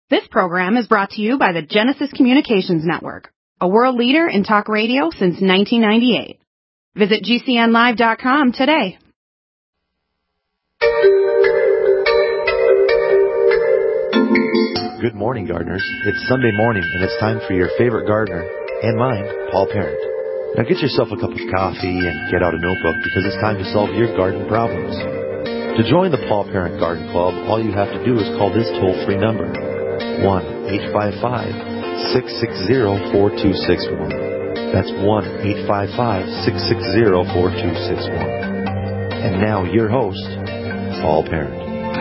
This program is brought to you by the Genesis Communications Network, a world leader in talk radio since 1998. Visit GCNlive.com today. Good morning, gardeners. It's Sunday morning, and it's time for your favorite gardener, and mine, Paul Parent. Now get yourself a cup of coffee and get out a notebook because it's time to solve your garden problems. To join the Paul Parent Garden Club, all you have to do is call this toll-free number, 1-855-660-4261. That's 1-855-660-4261. And now your host, Paul Parent.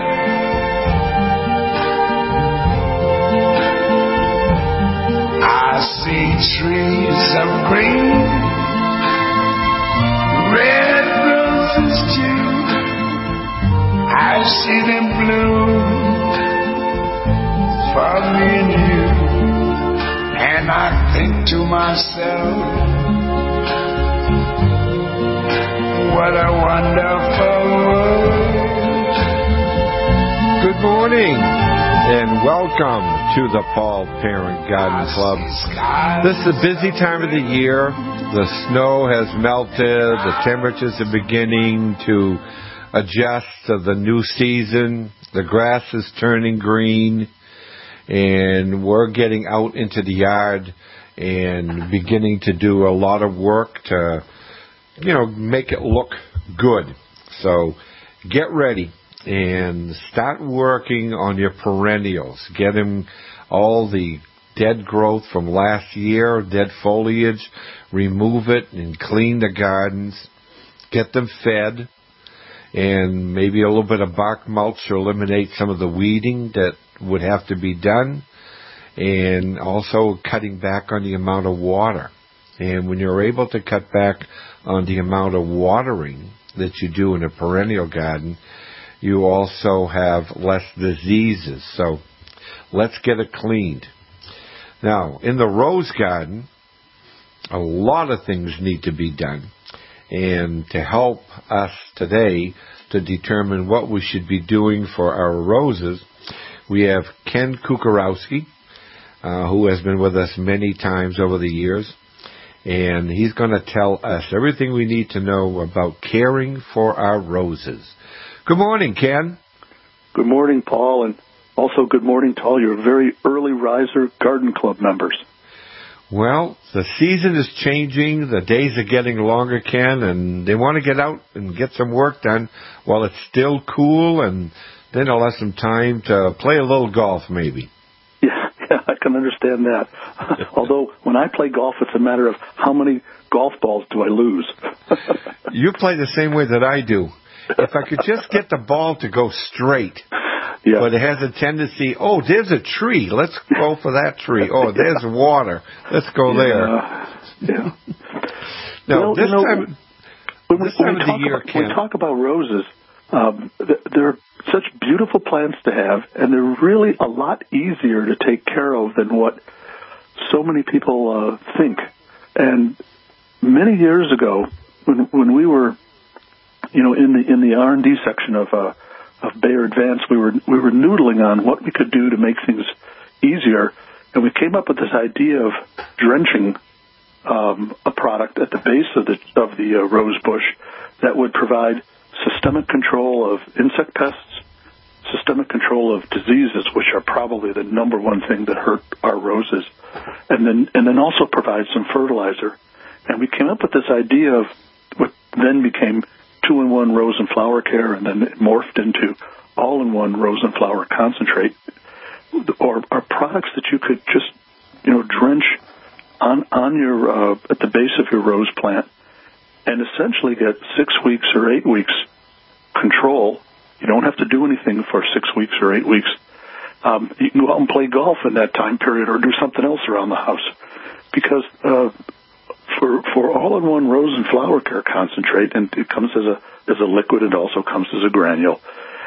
I see trees of green, red roses too. I see them bloom for me and you. And I think to myself, what a wonderful world. Good morning and welcome to the Paul Parent Garden Club. This is a busy time of the year. The snow has melted. The temperatures are beginning to adjust to the new season. The grass is turning green. And we're getting out into the yard and beginning to do a lot of work to, make it look good. So get ready and start working on your perennials. Get them all the dead growth from last year, dead foliage, remove it and clean the gardens. Get them fed, and maybe a little bit of bark mulch to eliminate some of the weeding that would have to be done, and also cutting back on the amount of water. And when you're able to cut back on the amount of watering that you do in a perennial garden, you also have less diseases. So let's get it cleaned. Now, in the rose garden, a lot of things need to be done. And to help us today to determine what we should be doing for our roses, we have Ken Kukarowski, who has been with us many times over the years. And he's going to tell us everything we need to know about caring for our roses. Good morning, Ken. Good morning, Paul, and also good morning to all your very early riser garden club members. Well, the season is changing, the days are getting longer, Ken, and they want to get out and get some work done while it's still cool, and then they'll have some time to play a little golf, maybe. Yeah, I can understand that. Although, when I play golf, it's a matter of how many golf balls do I lose. You play the same way that I do. If I could just get the ball to go straight, yeah. But it has a tendency, there's a tree. Let's go for that tree. Oh, there's water. Let's go there. Yeah. Now, this time of the year, Ken, when we talk about roses, they're such beautiful plants to have, and they're really a lot easier to take care of than what so many people think. And many years ago, when we were, in the R&D section of Bayer Advance, we were noodling on what we could do to make things easier, and we came up with this idea of drenching a product at the base of the rose bush that would provide systemic control of insect pests, systemic control of diseases, which are probably the number one thing that hurt our roses, and then also provide some fertilizer. And we came up with this idea of what then became 2-in-1 rose and flower care, and then it morphed into all-in-one rose and flower concentrate, or products that you could just, drench on your at the base of your rose plant, and essentially get 6 weeks or 8 weeks control. You don't have to do anything for 6 weeks or 8 weeks. You can go out and play golf in that time period, or do something else around the house, because for all-in-one rose and flower care concentrate, and it comes as a liquid, it also comes as a granule.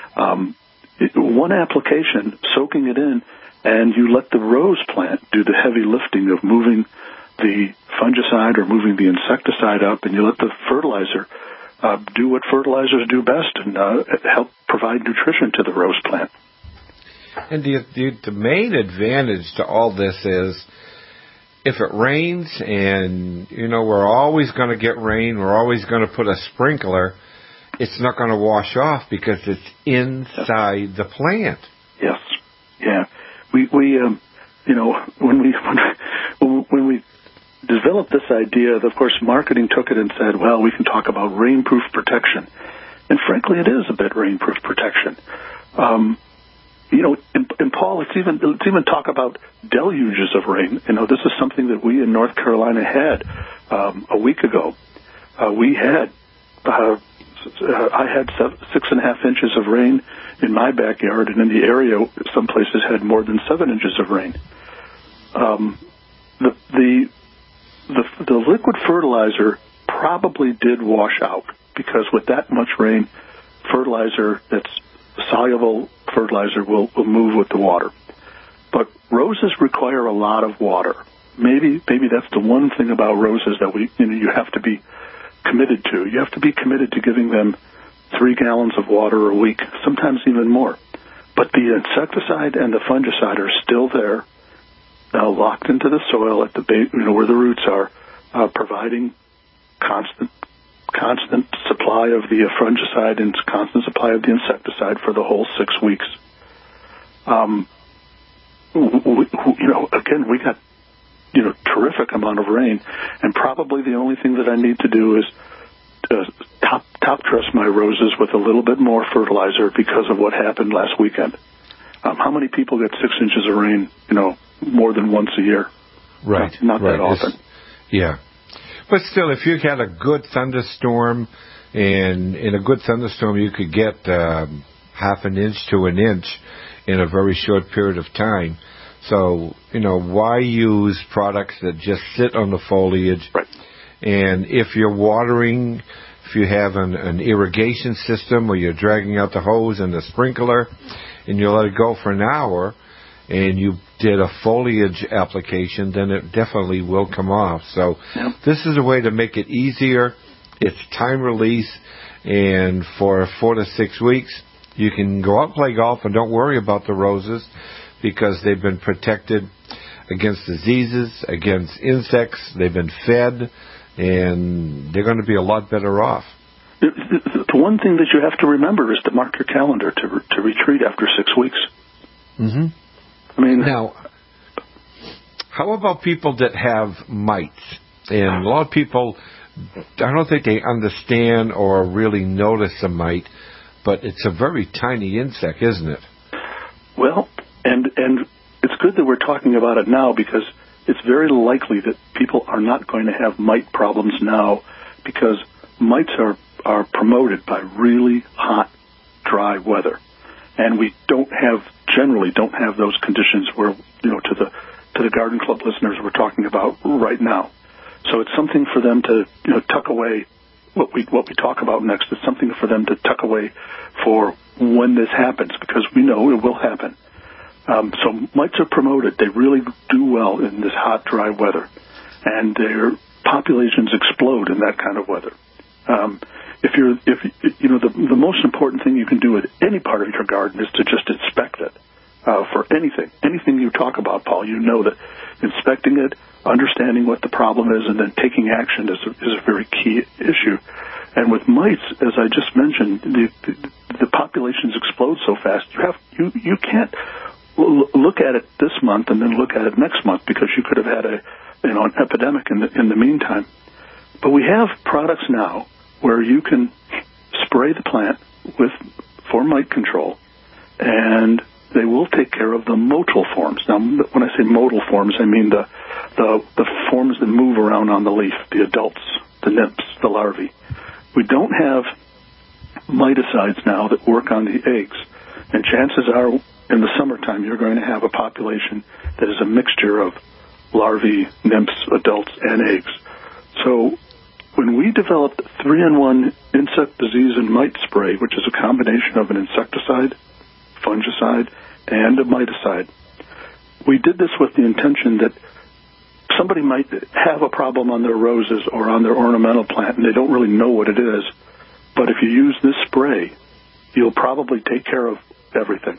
One application, soaking it in, and you let the rose plant do the heavy lifting of moving the fungicide or moving the insecticide up, and you let the fertilizer do what fertilizers do best and help provide nutrition to the rose plant. And the main advantage to all this is if it rains and, we're always going to get rain, we're always going to put a sprinkler, it's not going to wash off because it's inside the plant. Yes. Yeah. We when we developed this idea, of course, marketing took it and said, well, we can talk about rainproof protection. And frankly, it is a bit rainproof protection. And Paul, let's even talk about deluges of rain. This is something that we in North Carolina had a week ago. I had 6.5 inches of rain in my backyard, and in the area, some places had more than 7 inches of rain. The liquid fertilizer probably did wash out, because with that much rain, fertilizer that's soluble fertilizer will move with the water. But roses require a lot of water. Maybe that's the one thing about roses that you have to be committed to. You have to be committed to giving them 3 gallons of water a week, sometimes even more. But the insecticide and the fungicide are still there, now locked into the soil at the base, where the roots are, providing constant supply of the fungicide and constant supply of the insecticide for the whole 6 weeks. Again, we got terrific amount of rain, and probably the only thing that I need to do is top dress my roses with a little bit more fertilizer because of what happened last weekend. How many people get 6 inches of rain, more than once a year? Right. Not that often. Yeah. But still, if you had a good thunderstorm, and in a good thunderstorm you could get half an inch to an inch in a very short period of time. So, why use products that just sit on the foliage? Right. And if you're watering, if you have an irrigation system where you're dragging out the hose and the sprinkler, and you let it go for an hour, and you did a foliage application, then it definitely will come off. So This is a way to make it easier. It's time release, and for 4 to 6 weeks, you can go out and play golf and don't worry about the roses because they've been protected against diseases, against insects. They've been fed, and they're going to be a lot better off. The one thing that you have to remember is to mark your calendar to retreat after 6 weeks. Mm-hmm. Now, how about people that have mites? And a lot of people, I don't think they understand or really notice a mite, but it's a very tiny insect, isn't it? Well, and it's good that we're talking about it now, because it's very likely that people are not going to have mite problems now, because mites are promoted by really hot, dry weather. And we generally don't have those conditions where, to the Garden Club listeners we're talking about right now. So it's something for them to, tuck away. What we talk about next is something for them to tuck away for when this happens, because we know it will happen. So mites are promoted. They really do well in this hot, dry weather, and their populations explode in that kind of weather. The most important thing you can do with any part of your garden is to just inspect it for anything you talk about, Paul. You know that inspecting it, understanding what the problem is, and then taking action is a very key issue. And with mites, as I just mentioned, the populations explode so fast. You can't look at it this month and then look at it next month, because you could have had an epidemic in the meantime. But we have products now where you can spray the plant for mite control, and they will take care of the motile forms. Now, when I say motile forms, I mean the forms that move around on the leaf, the adults, the nymphs, the larvae. We don't have miticides now that work on the eggs, and chances are in the summertime you're going to have a population that is a mixture of larvae, nymphs, adults, and eggs. So when we developed 3-in-1 insect disease and mite spray, which is a combination of an insecticide, fungicide, and a miticide, we did this with the intention that somebody might have a problem on their roses or on their ornamental plant, and they don't really know what it is. But if you use this spray, you'll probably take care of everything.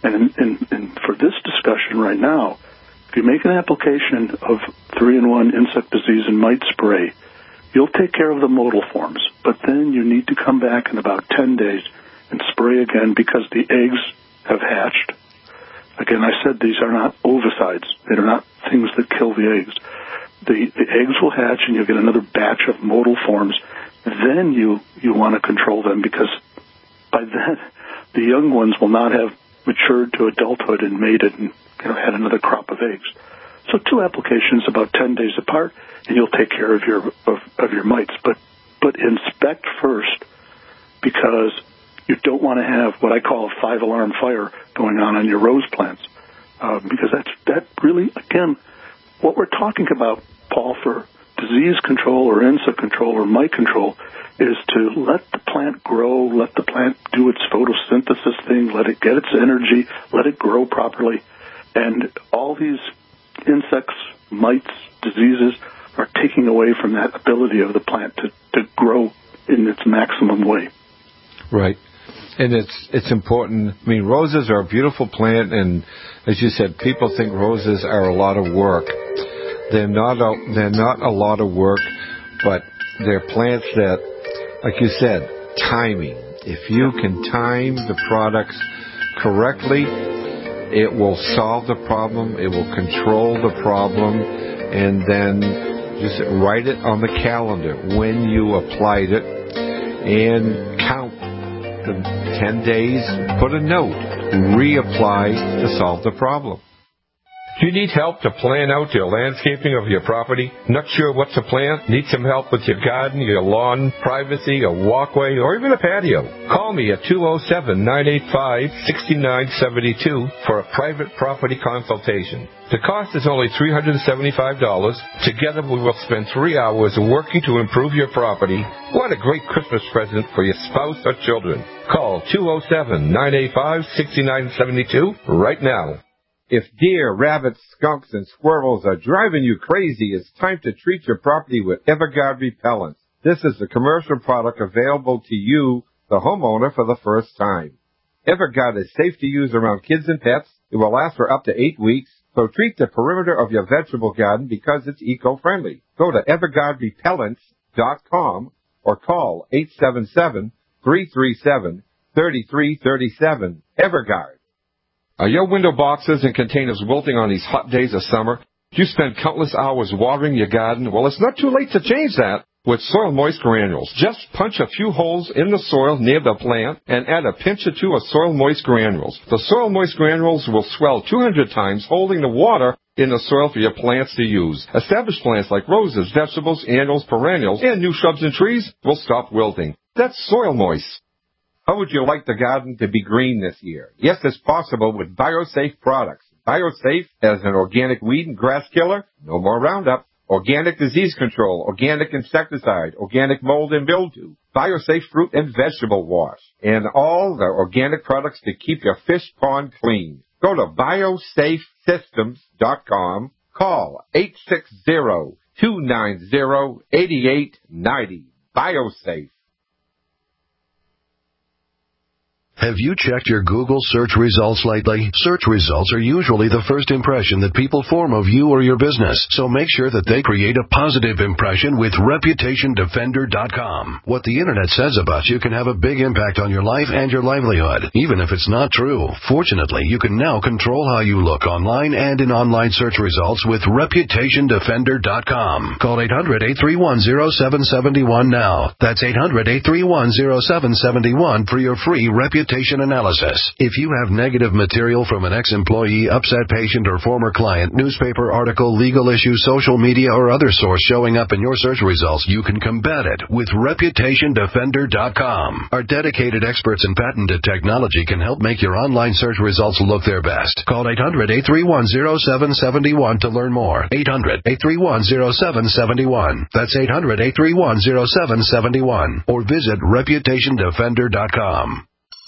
And for this discussion right now, if you make an application of 3-in-1 insect disease and mite spray, you'll take care of the motile forms, but then you need to come back in about 10 days and spray again because the eggs have hatched. Again, I said these are not ovicides. They're not things that kill the eggs. The eggs will hatch and you'll get another batch of motile forms. Then you want to control them because by then the young ones will not have matured to adulthood and mated and had another crop of eggs. So 2 applications about 10 days apart, and you'll take care of your mites. But inspect first because you don't want to have what I call a 5-alarm fire going on your rose plants because that really, again, what we're talking about, Paul, for disease control or insect control or mite control is to let the plant grow, let the plant do its photosynthesis thing, let it get its energy, let it grow properly. And all these insects, mites, diseases are taking away from that ability of the plant to grow in its maximum way. Right. And it's important. I mean, roses are a beautiful plant, and as you said, people think roses are a lot of work. They're not a lot of work, but they're plants that, like you said, timing. If you can time the products correctly, it will solve the problem, it will control the problem, and then just write it on the calendar when you applied it and count the 10 days, put a note, reapply to solve the problem. Do you need help to plan out your landscaping of your property? Not sure what to plant? Need some help with your garden, your lawn, privacy, a walkway, or even a patio? Call me at 207-985-6972 for a private property consultation. The cost is only $375. Together we will spend 3 hours working to improve your property. What a great Christmas present for your spouse or children. Call 207-985-6972 right now. If deer, rabbits, skunks, and squirrels are driving you crazy, it's time to treat your property with Everguard repellents. This is a commercial product available to you, the homeowner, for the first time. Everguard is safe to use around kids and pets. It will last for up to 8 weeks. So treat the perimeter of your vegetable garden because it's eco-friendly. Go to EverguardRepellents.com or call 877-337-3337. Everguard. Are your window boxes and containers wilting on these hot days of summer? Do you spend countless hours watering your garden? Well, it's not too late to change that with Soil Moist Granules. Just punch a few holes in the soil near the plant and add a pinch or two of Soil Moist Granules. The Soil Moist Granules will swell 200 times, holding the water in the soil for your plants to use. Established plants like roses, vegetables, annuals, perennials, and new shrubs and trees will stop wilting. That's Soil Moist. How would you like the garden to be green this year? Yes, it's possible with BioSafe products. BioSafe as an organic weed and grass killer, no more Roundup. Organic disease control, organic insecticide, organic mold and mildew, BioSafe fruit and vegetable wash, and all the organic products to keep your fish pond clean. Go to biosafesystems.com. Call 860-290-8890. BioSafe. Have you checked your Google search results lately? Search results are usually the first impression that people form of you or your business, so make sure that they create a positive impression with ReputationDefender.com. What the Internet says about you can have a big impact on your life and your livelihood, even if it's not true. Fortunately, you can now control how you look online and in online search results with ReputationDefender.com. Call 800-831-0771 now. That's 800-831-0771 for your free reputation analysis. If you have negative material from an ex-employee, upset patient, or former client, newspaper article, legal issue, social media, or other source showing up in your search results, you can combat it with ReputationDefender.com. Our dedicated experts in patented technology can help make your online search results look their best. Call 800-831-0771 to learn more. 800-831-0771. That's 800-831-0771. Or visit ReputationDefender.com.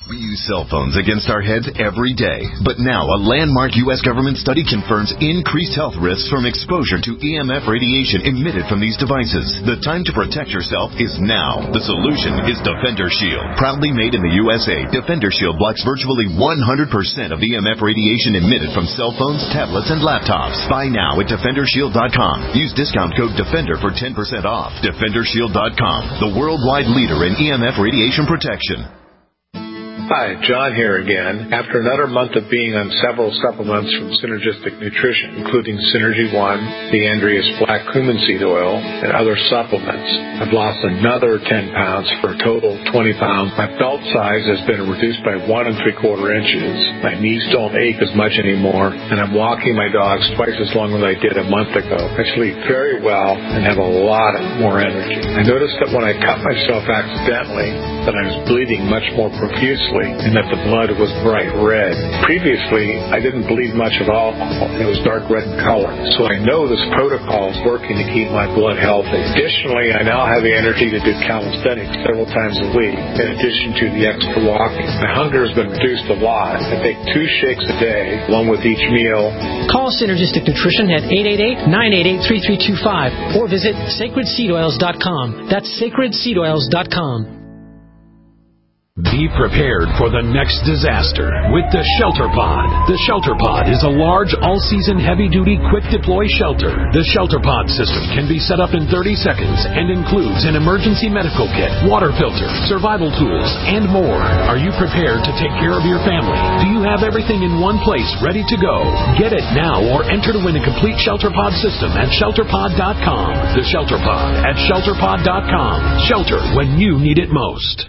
We use cell phones against our heads every day, but now a landmark U.S. government study confirms increased health risks from exposure to EMF radiation emitted from these devices. The time to protect yourself is now. The solution is Defender Shield. Proudly made in the USA, Defender Shield blocks virtually 100% of EMF radiation emitted from cell phones, tablets, and laptops. Buy now at DefenderShield.com. Use discount code DEFENDER for 10% off. DefenderShield.com, the worldwide leader in EMF radiation protection. Hi, John here again. After another month of being on several supplements from Synergistic Nutrition, including Synergy One, the Andreas Black Cumin Seed Oil, and other supplements, I've lost another 10 pounds for a total of 20 pounds. My belt size has been reduced by 1 3/4 inches. My knees don't ache as much anymore, and I'm walking my dogs twice as long as I did a month ago. I sleep very well and have a lot more energy. I noticed that when I cut myself accidentally, that I was bleeding much more profusely, and that the blood was bright red. Previously, I didn't bleed much at all. It was dark red in color. So I know this protocol is working to keep my blood healthy. Additionally, I now have the energy to do calisthenics several times a week, in addition to the extra walking. My hunger has been reduced a lot. I take 2 shakes a day, along with each meal. Call Synergistic Nutrition at 888-988-3325 or visit sacredseedoils.com. That's sacredseedoils.com. Be prepared for the next disaster with the Shelter Pod. The Shelter Pod is a large, all-season, heavy-duty, quick-deploy shelter. The Shelter Pod system can be set up in 30 seconds and includes an emergency medical kit, water filter, survival tools, and more. Are you prepared to take care of your family? Do you have everything in one place ready to go? Get it now or enter to win a complete Shelter Pod system at ShelterPod.com. The Shelter Pod at ShelterPod.com. Shelter when you need it most.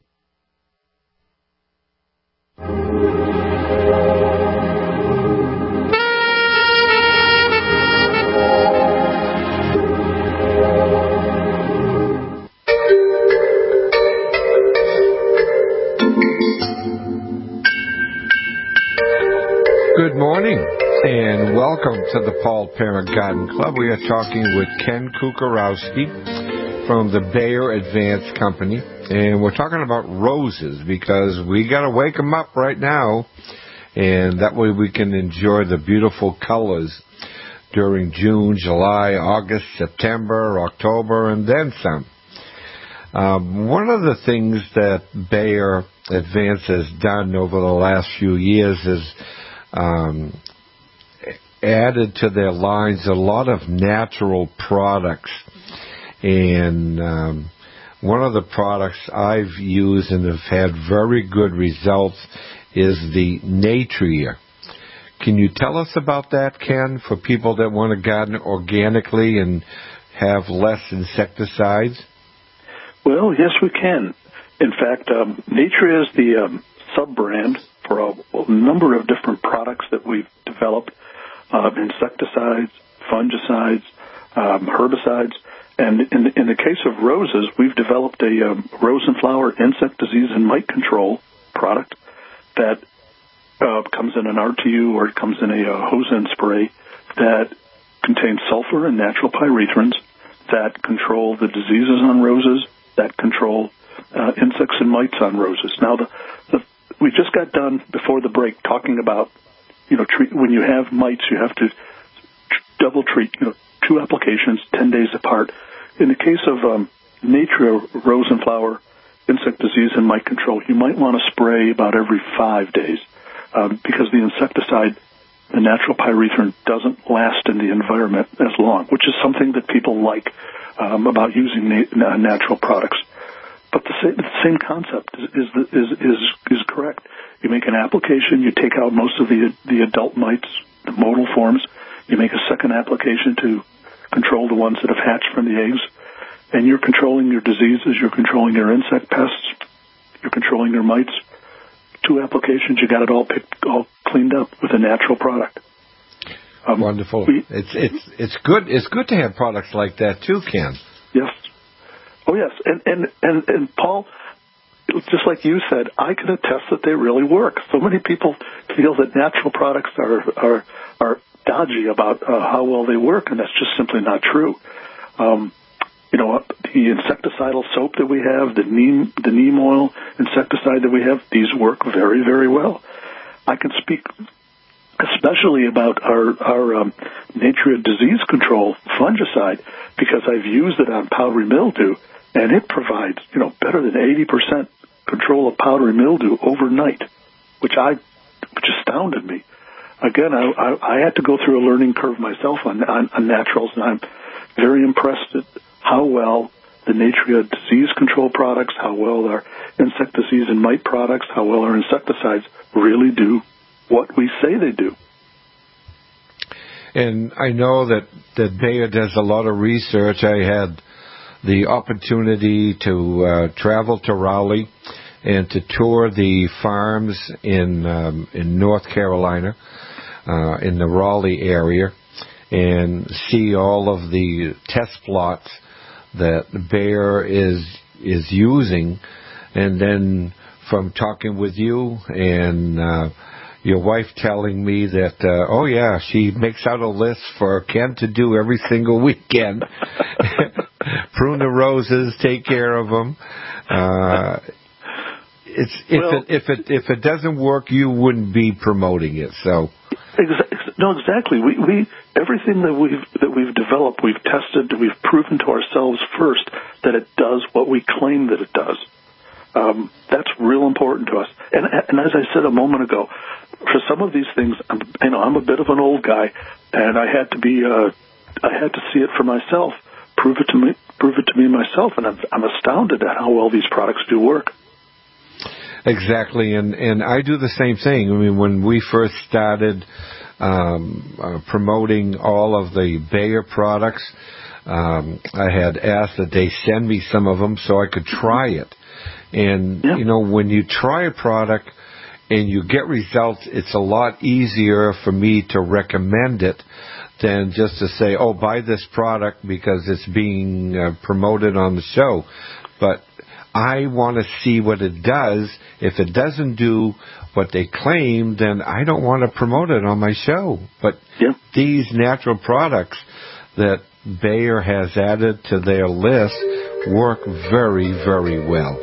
Good morning, and welcome to the Paul Parent Garden Club. We are talking with Ken Kukarowski from the Bayer Advanced Company, and we're talking about roses because we got to wake them up right now, and that way we can enjoy the beautiful colors during June, July, August, September, October, and then some. One of the things that Bayer Advanced has done over the last few years is added to their lines a lot of natural products. And one of the products I've used and have had very good results is the Natria. Can you tell us about that, Ken, for people that want to garden organically and have less insecticides? Well, yes, we can. In fact, Natria is the sub-brand for a number of different products that we've developed, insecticides, fungicides, herbicides. And in the case of roses, we've developed a rose and flower insect disease and mite control product that comes in an RTU or it comes in a hose-in spray that contains sulfur and natural pyrethrins that control the diseases on roses, that control insects and mites on roses. Now, we just got done before the break talking about, when you have mites, you have to double treat, 2 applications, 10 days apart. In the case of Natria rose and flower insect disease and mite control, you might want to spray about every 5 days because the insecticide, the natural pyrethrin, doesn't last in the environment as long, which is something that people like about using natural products. But the same concept is correct. You make an application, you take out most of the adult mites, the motile forms. You make a second application to control the ones that have hatched from the eggs, and you're controlling your diseases, you're controlling your insect pests, you're controlling your mites. 2 applications, you got it all cleaned up with a natural product. Wonderful. It's good. It's good to have products like that too, Ken. Yes. Oh, yes. And Paul, just like you said, I can attest that they really work. So many people feel that natural products are dodgy about how well they work, and that's just simply not true. the insecticidal soap that we have, the neem oil insecticide that we have, these work very, very well. I can speak especially about our Natria disease control fungicide because I've used it on powdery mildew, and it provides, better than 80% control of powdery mildew overnight, which astounded me. Again, I had to go through a learning curve myself on naturals, and I'm very impressed at how well the Natria disease control products, how well our insect disease and mite products, how well our insecticides really do what we say they do. And I know that Bayer does a lot of research. I had the opportunity to travel to Raleigh and to tour the farms in North Carolina, in the Raleigh area, and see all of the test plots that Bayer is using. And then from talking with you and your wife telling me that, she makes out a list for Ken to do every single weekend. Prune the roses, take care of them. If it doesn't work, you wouldn't be promoting it. So. No, exactly. We everything that we've developed, we've tested, we've proven to ourselves first that it does what we claim that it does. That's real important to us. And as I said a moment ago, for some of these things, I'm a bit of an old guy, and I had to see it for myself, prove it to me myself, and I'm astounded at how well these products do work. Exactly, and I do the same thing. I mean, when we first started promoting all of the Bayer products, I had asked that they send me some of them so I could try it. And, when you try a product and you get results, it's a lot easier for me to recommend it than just to say, buy this product because it's being promoted on the show. But I want to see what it does. If it doesn't do what they claim, then I don't want to promote it on my show. But these natural products that Bayer has added to their list work very, very well.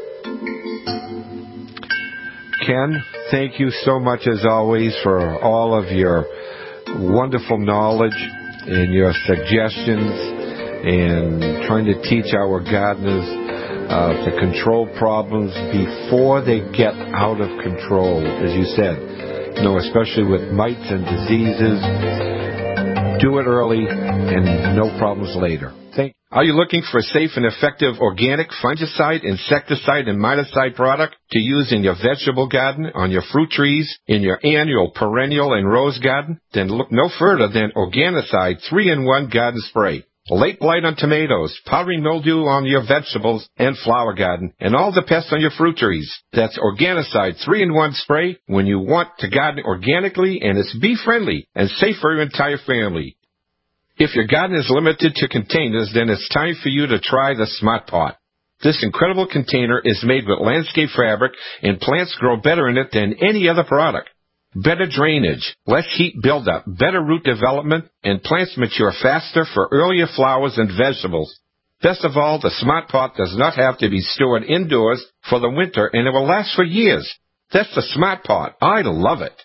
Ken, thank you so much as always for all of your wonderful knowledge and your suggestions and trying to teach our gardeners to control problems before they get out of control, as you said, especially with mites and diseases. Do it early and no problems later. Are you looking for a safe and effective organic fungicide, insecticide, and miticide product to use in your vegetable garden, on your fruit trees, in your annual, perennial, and rose garden? Then look no further than Organicide 3-in-1 Garden Spray. Late blight on tomatoes, powdery mildew on your vegetables and flower garden, and all the pests on your fruit trees. That's Organicide 3-in-1 Spray when you want to garden organically, and it's bee-friendly and safe for your entire family. If your garden is limited to containers, then it's time for you to try the Smart Pot. This incredible container is made with landscape fabric, and plants grow better in it than any other product. Better drainage, less heat buildup, better root development, and plants mature faster for earlier flowers and vegetables. Best of all, the Smart Pot does not have to be stored indoors for the winter, and it will last for years. That's the Smart Pot. I love it.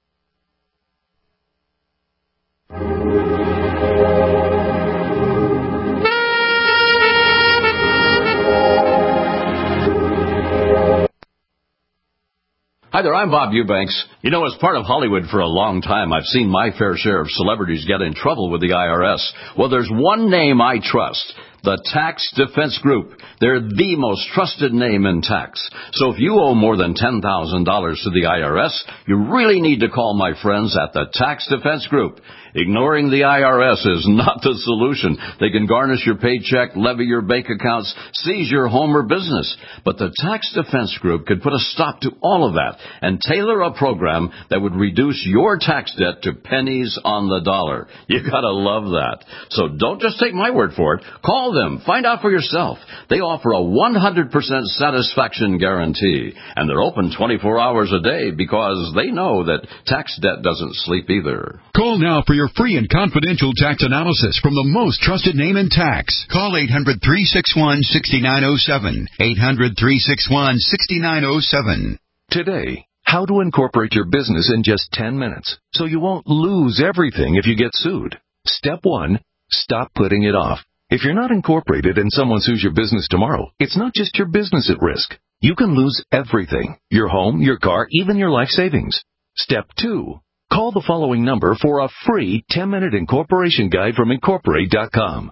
Hi there, I'm Bob Eubanks. As part of Hollywood for a long time, I've seen my fair share of celebrities get in trouble with the IRS. Well, there's one name I trust. The Tax Defense Group. They're the most trusted name in tax. So if you owe more than $10,000 to the IRS, you really need to call my friends at the Tax Defense Group. Ignoring the IRS is not the solution. They can garnish your paycheck, levy your bank accounts, seize your home or business. But the Tax Defense Group could put a stop to all of that and tailor a program that would reduce your tax debt to pennies on the dollar. You gotta love that. So don't just take my word for it. Call Call them. Find out for yourself. They offer a 100% satisfaction guarantee, and they're open 24 hours a day because they know that tax debt doesn't sleep either. Call now for your free and confidential tax analysis from the most trusted name in tax. Call 800-361-6907. 800-361-6907. Today, how to incorporate your business in just 10 minutes so you won't lose everything if you get sued. Step 1, stop putting it off. If you're not incorporated and someone sues your business tomorrow, it's not just your business at risk. You can lose everything: your home, your car, even your life savings. Step 2, call the following number for a free 10-minute incorporation guide from Incorporate.com.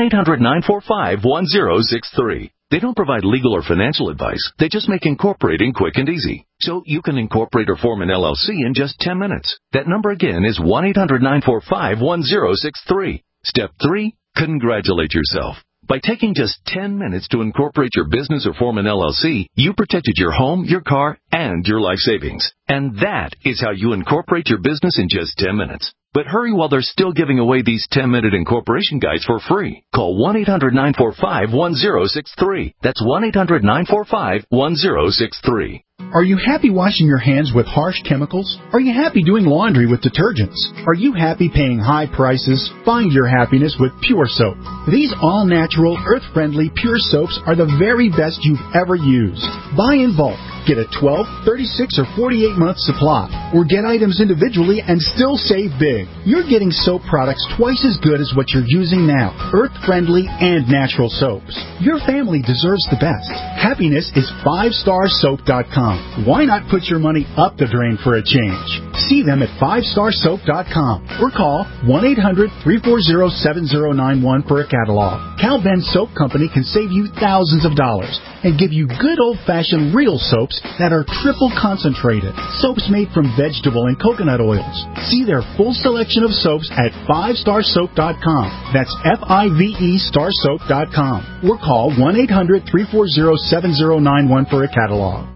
1-800-945-1063. They don't provide legal or financial advice. They just make incorporating quick and easy. So you can incorporate or form an LLC in just 10 minutes. That number again is 1-800-945-1063. Step 3, congratulate yourself. By taking just 10 minutes to incorporate your business or form an LLC, you protected your home, your car, and your life savings. And that is how you incorporate your business in just 10 minutes. But hurry while they're still giving away these 10-minute incorporation guides for free. Call 1-800-945-1063. That's 1-800-945-1063. Are you happy washing your hands with harsh chemicals? Are you happy doing laundry with detergents? Are you happy paying high prices? Find your happiness with Pure Soap. These all-natural, earth-friendly Pure Soaps are the very best you've ever used. Buy in bulk. Get a 12, 36, or 48-month supply, or get items individually and still save big. You're getting soap products twice as good as what you're using now, earth-friendly and natural soaps. Your family deserves the best. Happiness is 5starsoap.com. Why not put your money up the drain for a change? See them at 5starsoap.com or call 1-800-340-7091 for a catalog. Cal Ben Soap Company can save you thousands of dollars and give you good old-fashioned real soaps that are triple concentrated. Soaps made from vegetable and coconut oils. See their full selection of soaps at 5starsoap.com. That's F-I-V-E starsoap.com. Or call 1-800-340-7091 for a catalog.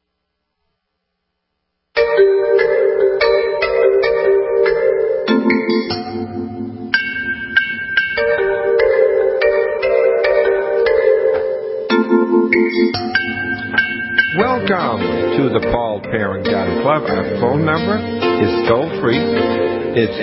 Welcome to the Paul Parent Garden Club. Our phone number is toll-free. It's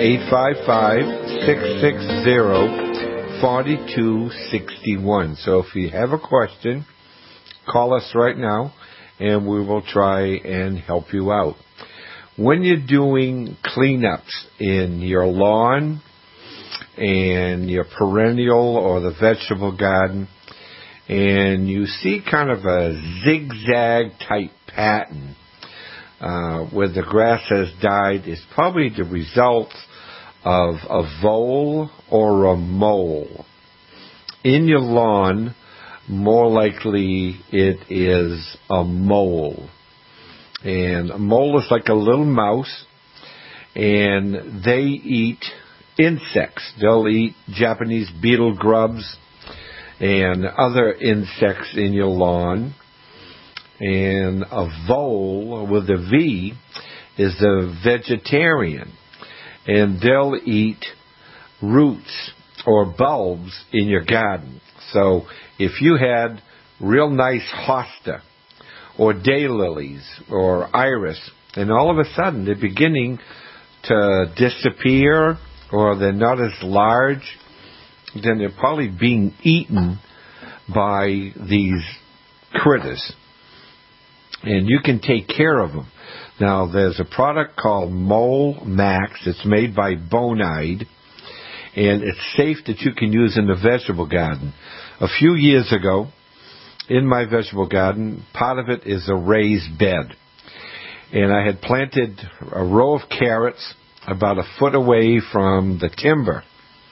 855-660-4261. So if you have a question, call us right now, and we will try and help you out. When you're doing cleanups in your lawn and your perennial or the vegetable garden, and you see kind of a zigzag type pattern where the grass has died, is probably the result of a vole or a mole. In your lawn, more likely it is a mole. And a mole is like a little mouse, and they eat insects. They'll eat Japanese beetle grubs and other insects in your lawn. And a vole with a V is a vegetarian, and they'll eat roots or bulbs in your garden. So if you had real nice hosta or daylilies or iris, and all of a sudden they're beginning to disappear or they're not as large, then they're probably being eaten by these critters. And you can take care of them. Now, there's a product called Mole Max. It's made by Bonide, and it's safe that you can use in the vegetable garden. A few years ago, in my vegetable garden, part of it is a raised bed. And I had planted a row of carrots about a foot away from the timber.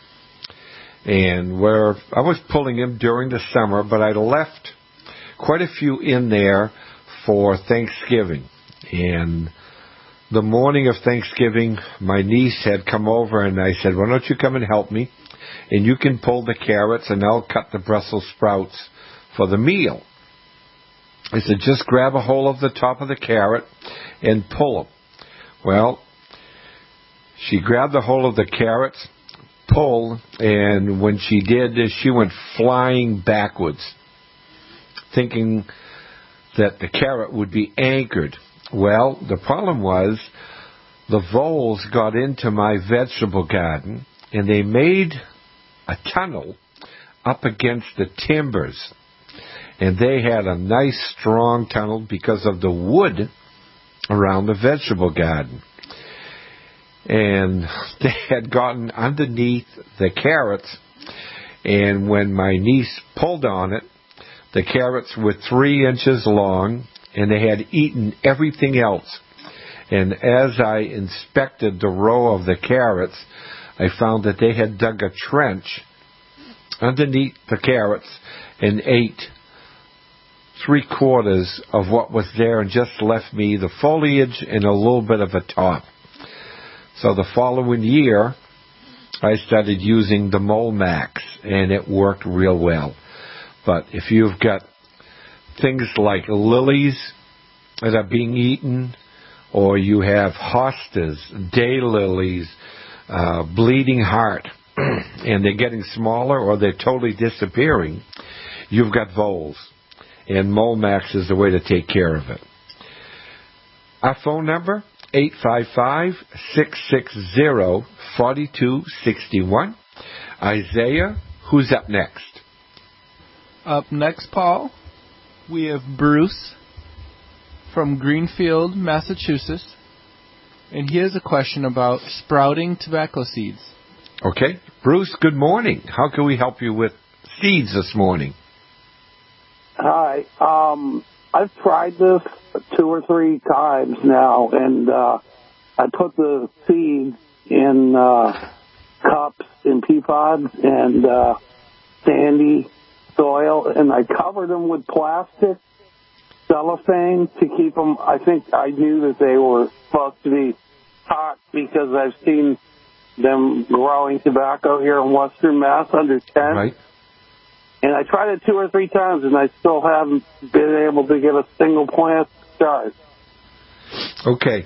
And where I was pulling them during the summer, but I left quite a few in there for Thanksgiving. And the morning of Thanksgiving, my niece had come over, and I said, why don't you come and help me? And you can pull the carrots, and I'll cut the Brussels sprouts for the meal. I said, just grab a hold of the top of the carrot and pull them. Well, she grabbed the whole of the carrots, pull, and when she did, she went flying backwards, thinking that the carrot would be anchored. Well, the problem was the voles got into my vegetable garden, and they made a tunnel up against the timbers. And they had a nice, strong tunnel because of the wood around the vegetable garden. And they had gotten underneath the carrots, and when my niece pulled on it, the carrots were 3 inches long, and they had eaten everything else. And as I inspected the row of the carrots, I found that they had dug a trench underneath the carrots and ate 3/4 of what was there and just left me the foliage and a little bit of a top. So the following year, I started using the Molmax, and it worked real well. But if you've got things like lilies that are being eaten, or you have hostas, daylilies, bleeding heart, and they're getting smaller or they're totally disappearing, you've got voles. And Molmax is the way to take care of it. Our phone number, 855-660-4261. Isaiah, who's up next? Up next, Paul, we have Bruce from Greenfield, Massachusetts, and he has a question about sprouting tobacco seeds. Okay. Bruce, good morning. How can we help you with seeds this morning? Hi. I've tried this 2 or 3 times now, and I put the seeds in cups, in pea pods, and sandy soil, and I covered them with plastic cellophane to keep them. I think I knew that they were supposed to be hot because I've seen them growing tobacco here in Western Mass under 10. Right. And I tried it 2 or 3 times, and I still haven't been able to get a single plant to start. Okay.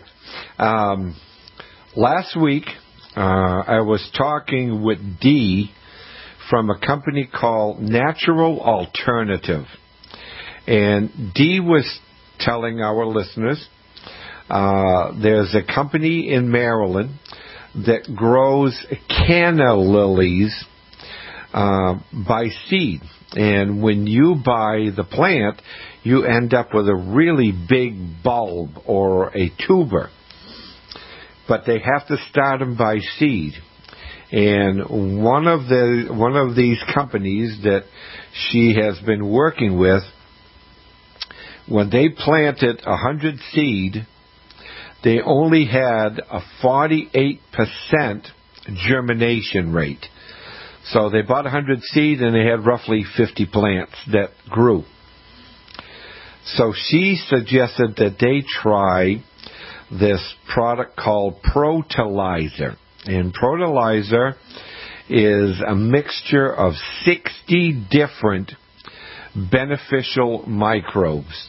Last week, I was talking with Dee from a company called Natural Alternative. And Dee was telling our listeners there's a company in Maryland that grows canna lilies by seed. And when you buy the plant, you end up with a really big bulb or a tuber. But they have to start them by seed. And one of these companies that she has been working with, when they planted 100 seed, they only had a 48% germination rate. So they bought 100 seed and they had roughly 50 plants that grew. So she suggested that they try this product called Protalizer. And Protalizer is a mixture of 60 different beneficial microbes.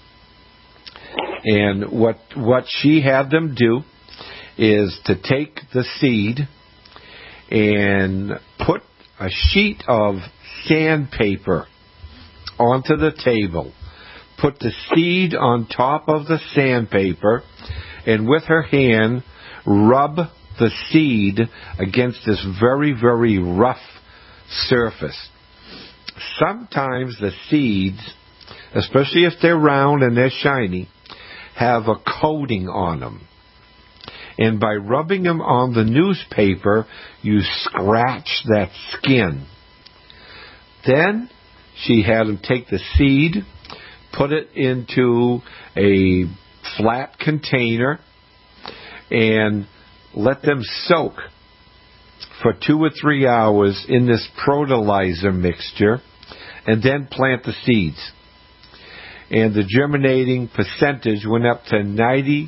And what she had them do is to take the seed and put a sheet of sandpaper onto the table, put the seed on top of the sandpaper, and with her hand rub the seed against this very, very rough surface. Sometimes the seeds, especially if they're round and they're shiny, have a coating on them. And by rubbing them on the newspaper, you scratch that skin. Then she had them take the seed, put it into a flat container, and let them soak for 2 or 3 hours in this Protalizer mixture, and then plant the seeds. And the germinating percentage went up to 96%.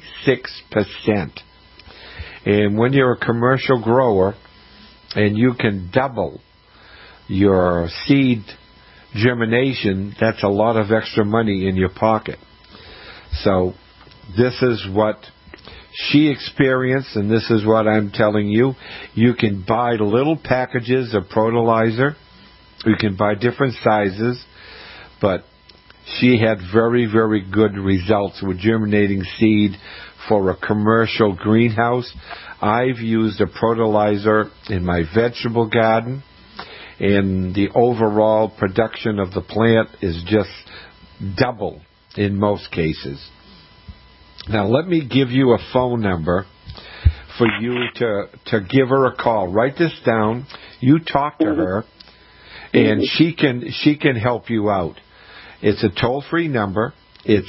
And when you're a commercial grower and you can double your seed germination, that's a lot of extra money in your pocket. So this is what she experienced, and this is what I'm telling you, you can buy little packages of Protolizer. You can buy different sizes, but she had very, very good results with germinating seed for a commercial greenhouse. I've used a Protolizer in my vegetable garden, and the overall production of the plant is just double in most cases. Now, let me give you a phone number for you to give her a call. Write this down. You talk to her, and she can help you out. It's a toll-free number. It's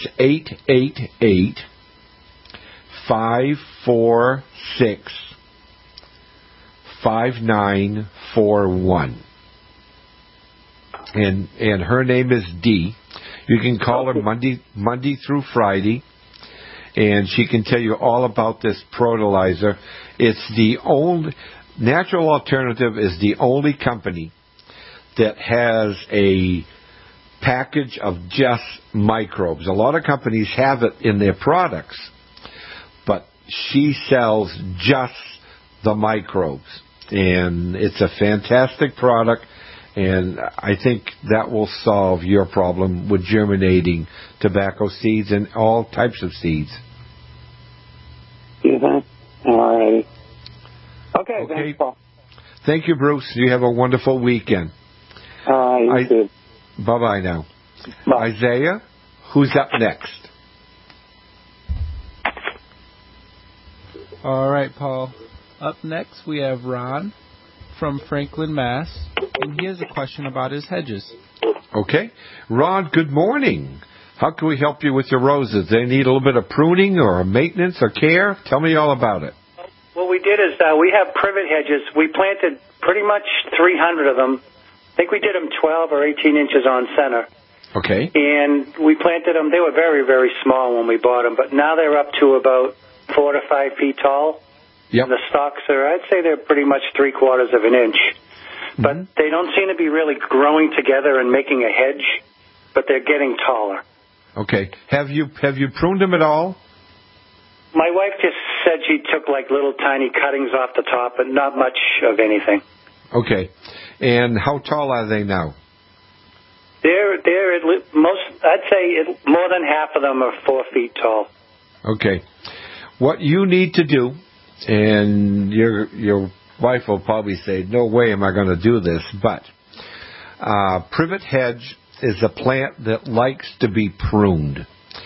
888-546-5941. And her name is Dee. You can call her Monday through Friday, and she can tell you all about this Protolizer. It's the only Natural Alternative is the only company that has a package of just microbes. A lot of companies have it in their products, but she sells just the microbes, and it's a fantastic product. And I think that will solve your problem with germinating tobacco seeds and all types of seeds. All right. Okay. Thanks, Paul. Thank you, Bruce. You have a wonderful weekend. You too. Bye-bye now. Bye. Isaiah, who's up next? All right, Paul. Up next, we have Ron from Franklin, Mass., and he has a question about his hedges. Okay. Ron, good morning. How can we help you with your roses? They need a little bit of pruning or maintenance or care? Tell me all about it. What we did is we have privet hedges. We planted pretty much 300 of them. I think we did them 12 or 18 inches on center. Okay. And we planted them. They were very, very small when we bought them, but now they're up to about 4 to 5 feet tall. Yep. And the stalks are, I'd say they're pretty much 3/4 of an inch. But they don't seem to be really growing together and making a hedge, but they're getting taller. Okay. Have you pruned them at all? My wife just said she took like little tiny cuttings off the top, but not much of anything. Okay. And how tall are they now? They're I'd say more than half of them are 4 feet tall. Okay. What you need to do, and your wife will probably say, no way am I going to do this, but privet hedge is a plant that likes to be pruned.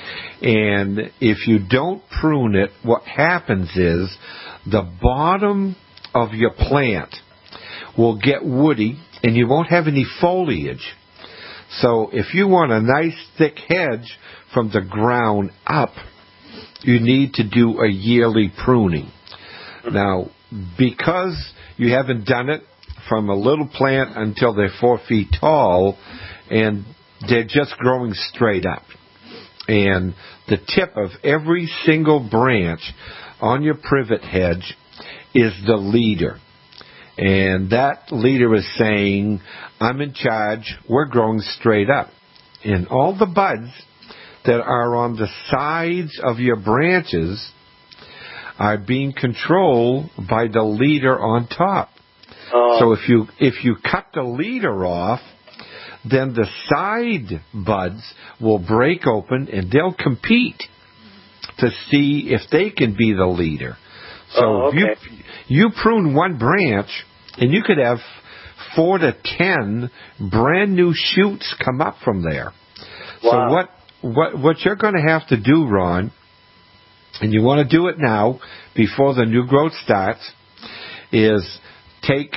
And if you don't prune it, what happens is the bottom of your plant will get woody and you won't have any foliage. So if you want a nice thick hedge from the ground up, you need to do a yearly pruning. Now, because you haven't done it from a little plant until they're 4 feet tall, and they're just growing straight up. And the tip of every single branch on your privet hedge is the leader. And that leader is saying, I'm in charge, we're growing straight up. And all the buds that are on the sides of your branches are being controlled by the leader on top. So if you cut the leader off, then the side buds will break open and they'll compete to see if they can be the leader. So if you prune one branch, and you could have 4 to 10 brand new shoots come up from there. Wow. So what you're going to have to do, Ron, and you want to do it now before the new growth starts, is take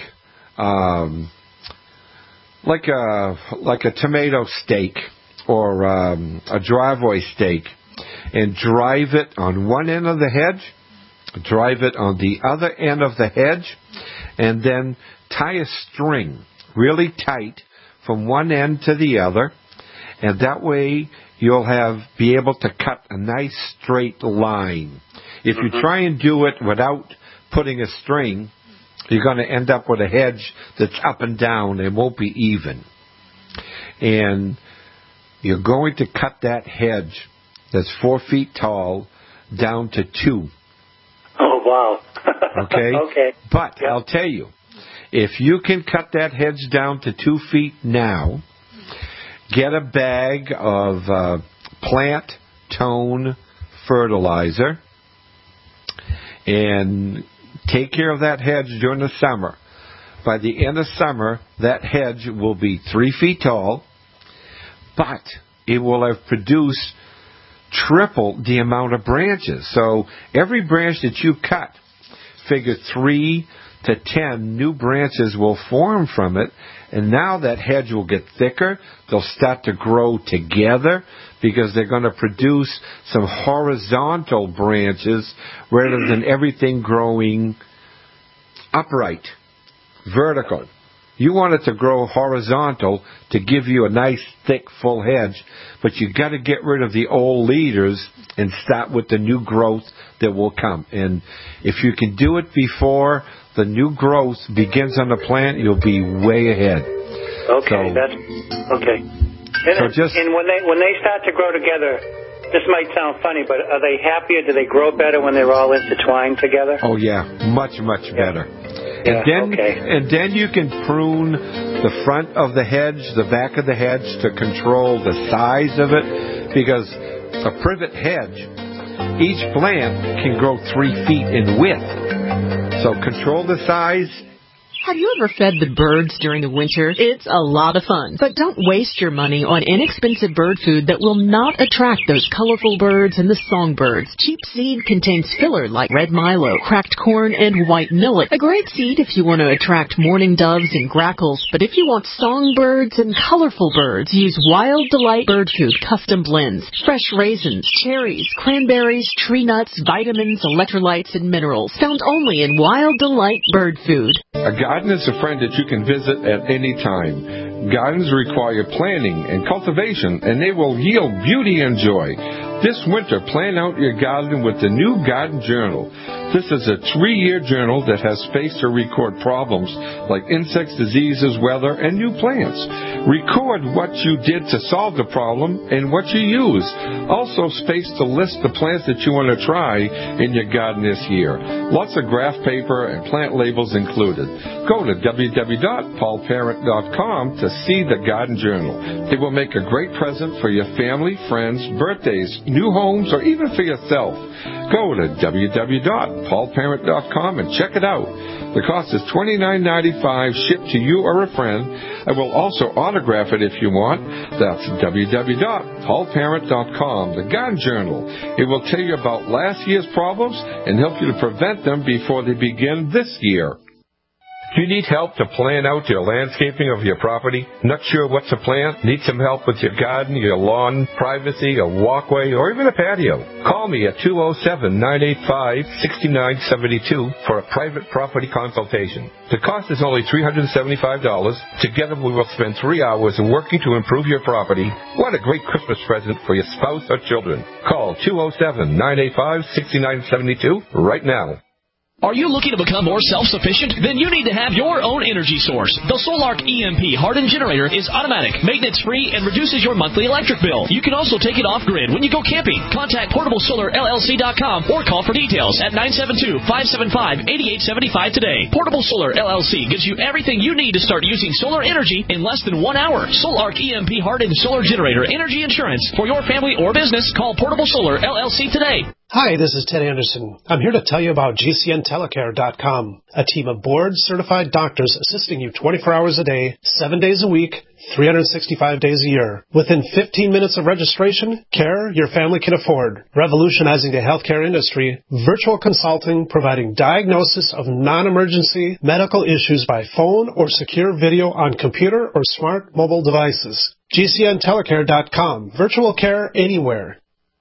like a tomato stake or a driveway stake and drive it on one end of the hedge, drive it on the other end of the hedge, and then tie a string really tight from one end to the other, and that way you'll be able to cut a nice straight line. If you try and do it without putting a string, you're going to end up with a hedge that's up and down and won't be even. And you're going to cut that hedge that's 4 feet tall down to 2. wow. Okay? Okay. But I'll tell you, if you can cut that hedge down to 2 feet now, get a bag of plant tone fertilizer and take care of that hedge during the summer. By the end of summer, that hedge will be 3 feet tall, but it will have produced triple the amount of branches. So every branch that you cut, figure 3 to 10 new branches will form from it, and now that hedge will get thicker. They'll start to grow together because they're going to produce some horizontal branches rather than everything growing upright, vertical. You want it to grow horizontal to give you a nice, thick, full hedge, but you got to get rid of the old leaders and start with the new growth that will come. And if you can do it before the new growth begins on the plant, you'll be way ahead. Okay, that's okay. And when they start to grow together, this might sound funny, but are they happier? Do they grow better when they're all intertwined together? Oh yeah, much better. And then you can prune the front of the hedge, the back of the hedge to control the size of it, because a privet hedge, each plant can grow 3 feet in width. So control the size. Have you ever fed the birds during the winter? It's a lot of fun. But don't waste your money on inexpensive bird food that will not attract those colorful birds and the songbirds. Cheap seed contains filler like red milo, cracked corn, and white millet. A great seed if you want to attract mourning doves and grackles. But if you want songbirds and colorful birds, use Wild Delight Bird Food Custom Blends. Fresh raisins, cherries, cranberries, tree nuts, vitamins, electrolytes, and minerals. Found only in Wild Delight Bird Food. A garden is a friend that you can visit at any time. Gardens require planning and cultivation, and they will yield beauty and joy. This winter, plan out your garden with the new Garden Journal. This is a 3-year journal that has space to record problems like insects, diseases, weather, and new plants. Record what you did to solve the problem and what you used. Also space to list the plants that you want to try in your garden this year. Lots of graph paper and plant labels included. Go to www.paulparent.com to see the Garden Journal. It will make a great present for your family, friends, birthdays, new homes, or even for yourself. Go to www.paulparent.com and check it out. The cost is $29.95 shipped to you or a friend. I will also autograph it if you want. That's www.paulparent.com. The Garden Journal. It will tell you about last year's problems and help you to prevent them before they begin this year. Do you need help to plan out your landscaping of your property? Not sure what to plant? Need some help with your garden, your lawn, privacy, a walkway, or even a patio? Call me at 207-985-6972 for a private property consultation. The cost is only $375. Together we will spend 3 hours working to improve your property. What a great Christmas present for your spouse or children. Call 207-985-6972 right now. Are you looking to become more self-sufficient? Then you need to have your own energy source. The Solark EMP hardened generator is automatic, maintenance-free, and reduces your monthly electric bill. You can also take it off-grid when you go camping. Contact PortableSolarLLC.com or call for details at 972-575-8875 today. Portable Solar LLC gives you everything you need to start using solar energy in less than 1 hour. Solark EMP hardened solar generator energy insurance for your family or business. Call Portable Solar LLC today. Hi, this is Ted Anderson. I'm here to tell you about GCNtelecare.com, a team of board-certified doctors assisting you 24 hours a day, 7 days a week, 365 days a year. Within 15 minutes of registration, care your family can afford. Revolutionizing the healthcare industry, virtual consulting providing diagnosis of non-emergency medical issues by phone or secure video on computer or smart mobile devices. GCNtelecare.com, virtual care anywhere.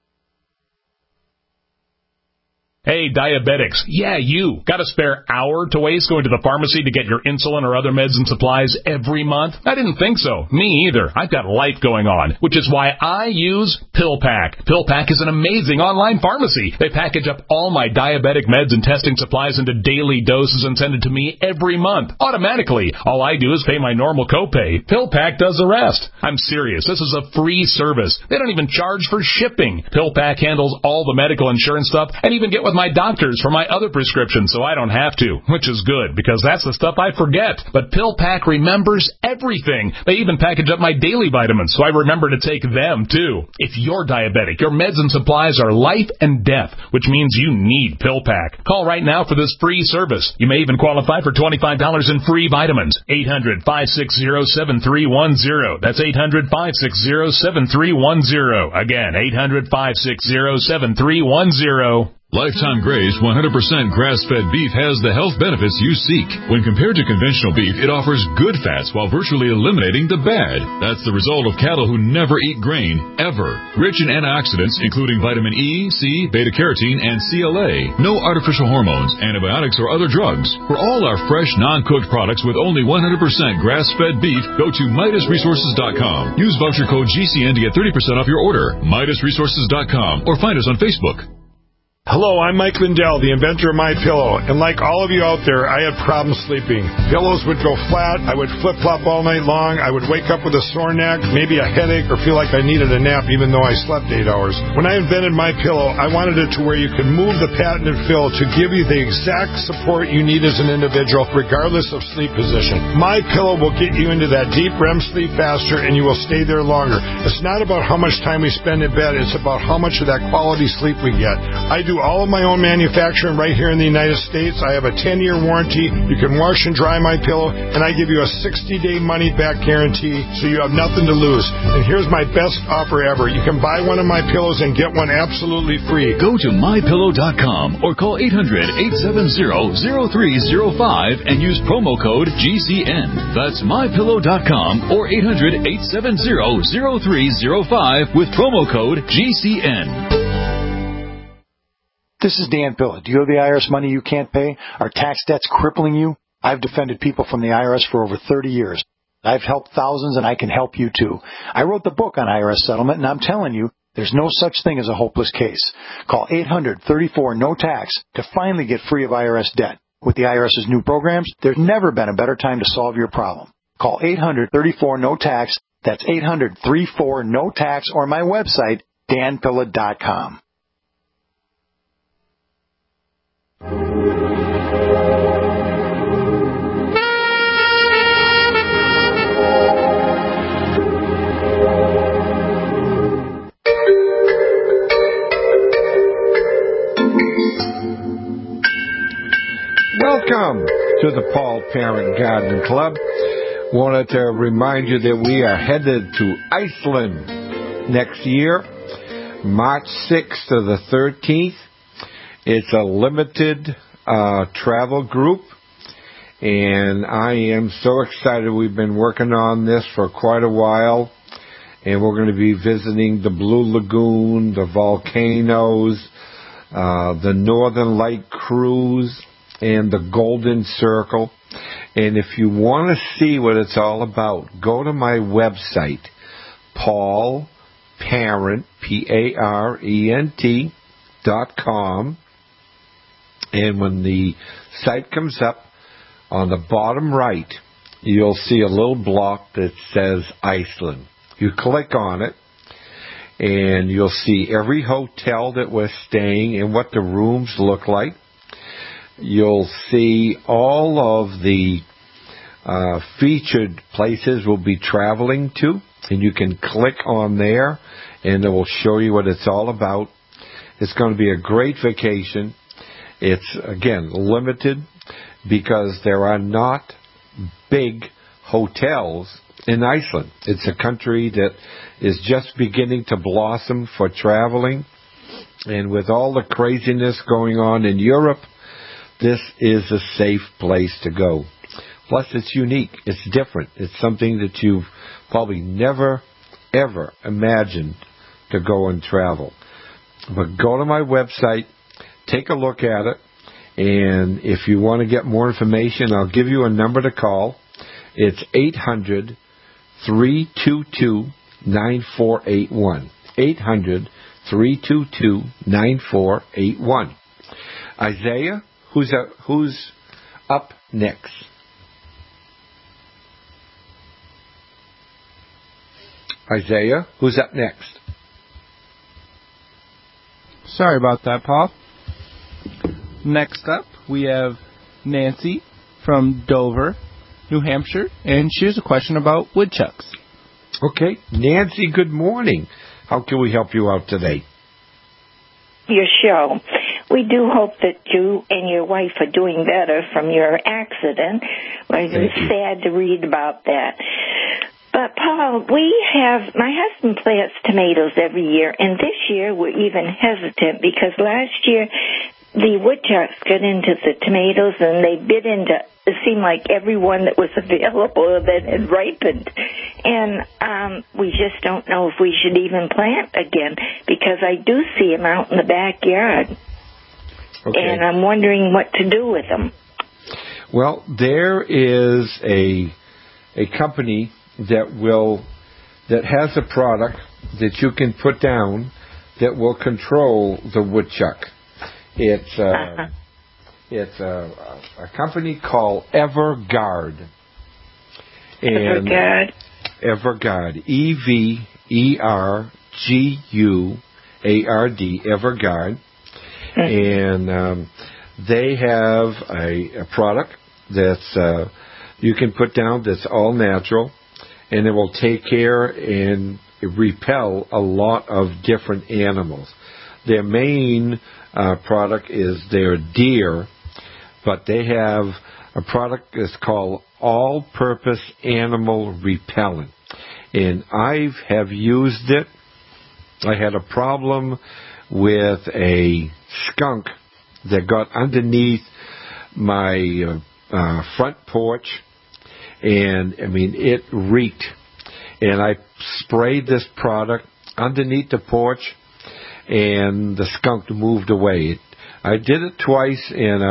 Hey, diabetics. Yeah, you. Got a spare hour to waste going to the pharmacy to get your insulin or other meds and supplies every month? I didn't think so. Me either. I've got life going on, which is why I use PillPack. PillPack is an amazing online pharmacy. They package up all my diabetic meds and testing supplies into daily doses and send it to me every month, automatically. All I do is pay my normal copay. PillPack does the rest. I'm serious. This is a free service. They don't even charge for shipping. PillPack handles all the medical insurance stuff and even get with with my doctors for my other prescriptions so I don't have to, which is good because that's the stuff I forget. But PillPack remembers everything. They even package up my daily vitamins so I remember to take them too. If you're diabetic, your meds and supplies are life and death, which means you need PillPack. Call right now for this free service. You may even qualify for $25 in free vitamins. 800-560-7310. That's 800-560-7310. Again, 800-560-7310. Lifetime Graze 100% grass-fed beef has the health benefits you seek. When compared to conventional beef, it offers good fats while virtually eliminating the bad. That's the result of cattle who never eat grain, ever. Rich in antioxidants, including vitamin E, C, beta-carotene, and CLA. No artificial hormones, antibiotics, or other drugs. For all our fresh, non-cooked products with only 100% grass-fed beef, go to MidasResources.com. Use voucher code GCN to get 30% off your order. MidasResources.com, or find us on Facebook. Hello, I'm Mike Lindell, the inventor of MyPillow, and like all of you out there, I had problems sleeping. Pillows would go flat, I would flip-flop all night long, I would wake up with a sore neck, maybe a headache, or feel like I needed a nap even though I slept 8 hours. When I invented MyPillow, I wanted it to where you could move the patented fill to give you the exact support you need as an individual, regardless of sleep position. MyPillow will get you into that deep REM sleep faster, and you will stay there longer. It's not about how much time we spend in bed, it's about how much of that quality sleep we get. I do all of my own manufacturing right here in the United States. I have a 10-year warranty. You can wash and dry my pillow, and I give you a 60-day money-back guarantee, so you have nothing to lose. And here's my best offer ever. You can buy one of my pillows and get one absolutely free. Go to MyPillow.com or call 800-870-0305 and use promo code GCN. That's MyPillow.com or 800-870-0305 with promo code GCN. This is Dan Pilla. Do you owe the IRS money you can't pay? Are tax debts crippling you? I've defended people from the IRS for over 30 years. I've helped thousands, and I can help you too. I wrote the book on IRS settlement, and I'm telling you, there's no such thing as a hopeless case. Call 800-34-NO-TAX to finally get free of IRS debt. With the IRS's new programs, there's never been a better time to solve your problem. Call 800-34-NO-TAX. That's 800-34-NO-TAX, or my website, danpilla.com. Welcome to the Paul Parent Garden Club. Wanted to remind you that we are headed to Iceland next year, March 6th to the 13th. It's a limited travel group, and I am so excited. We've been working on this for quite a while, and we're going to be visiting the Blue Lagoon, the volcanoes, the Northern Light Cruise, and the Golden Circle. And if you want to see what it's all about, go to my website, paulparent, PARENT.com. And when the site comes up, on the bottom right, you'll see a little block that says Iceland. You click on it, and you'll see every hotel that we're staying and what the rooms look like. You'll see all of the featured places we'll be traveling to, and you can click on there, and it will show you what it's all about. It's going to be a great vacation. It's, again, limited because there are not big hotels in Iceland. It's a country that is just beginning to blossom for traveling. And with all the craziness going on in Europe, this is a safe place to go. Plus, it's unique. It's different. It's something that you've probably never, ever imagined to go and travel. But go to my website, take a look at it, and if you want to get more information, I'll give you a number to call. It's 800-322-9481. 800-322-9481. Isaiah, who's up next? Isaiah, who's up next? Sorry about that, Paul. Next up, we have Nancy from Dover, New Hampshire, and she has a question about woodchucks. Okay. Nancy, good morning. How can we help you out today? Your show. We do hope that you and your wife are doing better from your accident. It was sad to read about that. But, Paul, my husband plants tomatoes every year, and this year we're even hesitant because last year the woodchucks got into the tomatoes and they bit into, it seemed like everyone that was available that had ripened. And we just don't know if we should even plant again because I do see them out in the backyard. Okay. And I'm wondering what to do with them. Well, there is a company that has a product that you can put down that will control the woodchuck. It's a company called Everguard. Everguard. Everguard. EVERGUARD. Everguard. And they have a product that's you can put down that's all natural, and it will take care and repel a lot of different animals. Their main product is their deer, but they have a product that's called All-Purpose Animal Repellent. And I have used it. I had a problem with a skunk that got underneath my front porch, and it reeked. And I sprayed this product underneath the porch, and the skunk moved away. I did it twice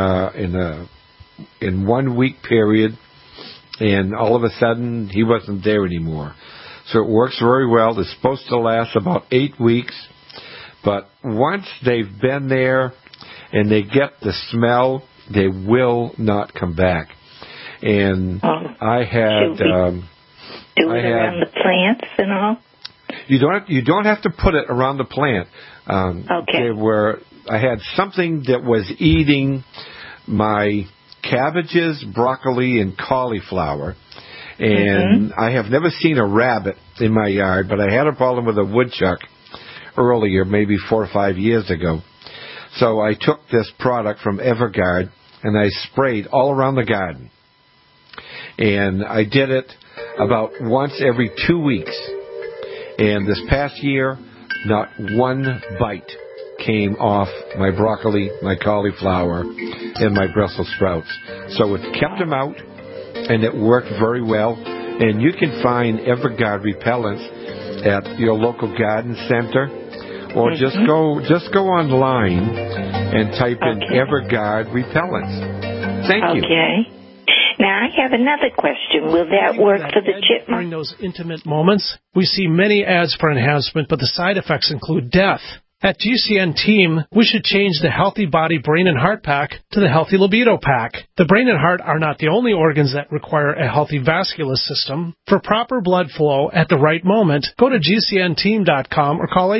in 1 week period, and all of a sudden he wasn't there anymore. So it works very well. It's supposed to last about 8 weeks, but once they've been there and they get the smell, they will not come back. And I had do it around the plants and all. You don't have to put it around the plant. Okay. I had something that was eating my cabbages, broccoli, and cauliflower. And I have never seen a rabbit in my yard, but I had a problem with a woodchuck earlier, maybe 4 or 5 years ago. So I took this product from Everguard and I sprayed all around the garden. And I did it about once every 2 weeks. And this past year, not one bite came off my broccoli, my cauliflower, and my Brussels sprouts. So it kept them out, and it worked very well. And you can find Everguard repellents at your local garden center, or just go online and type in Everguard repellents. Thank you. Okay. Now, I have another question. Will that work for the chipmunk? During those intimate moments, we see many ads for enhancement, but the side effects include death. At GCN Team, we should change the Healthy Body, Brain, and Heart Pack to the Healthy Libido Pack. The brain and heart are not the only organs that require a healthy vascular system. For proper blood flow at the right moment, go to GCNteam.com or call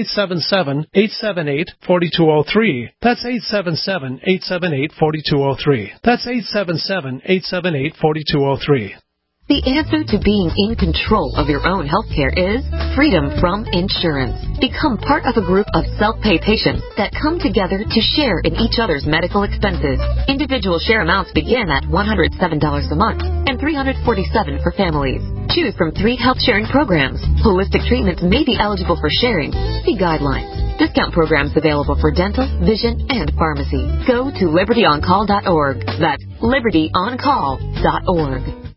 877-878-4203. That's 877-878-4203. That's 877-878-4203. The answer to being in control of your own healthcare is freedom from insurance. Become part of a group of self-pay patients that come together to share in each other's medical expenses. Individual share amounts begin at $107 a month and $347 for families. Choose from 3 health sharing programs. Holistic treatments may be eligible for sharing. See guidelines. Discount programs available for dental, vision, and pharmacy. Go to libertyoncall.org. That's libertyoncall.org.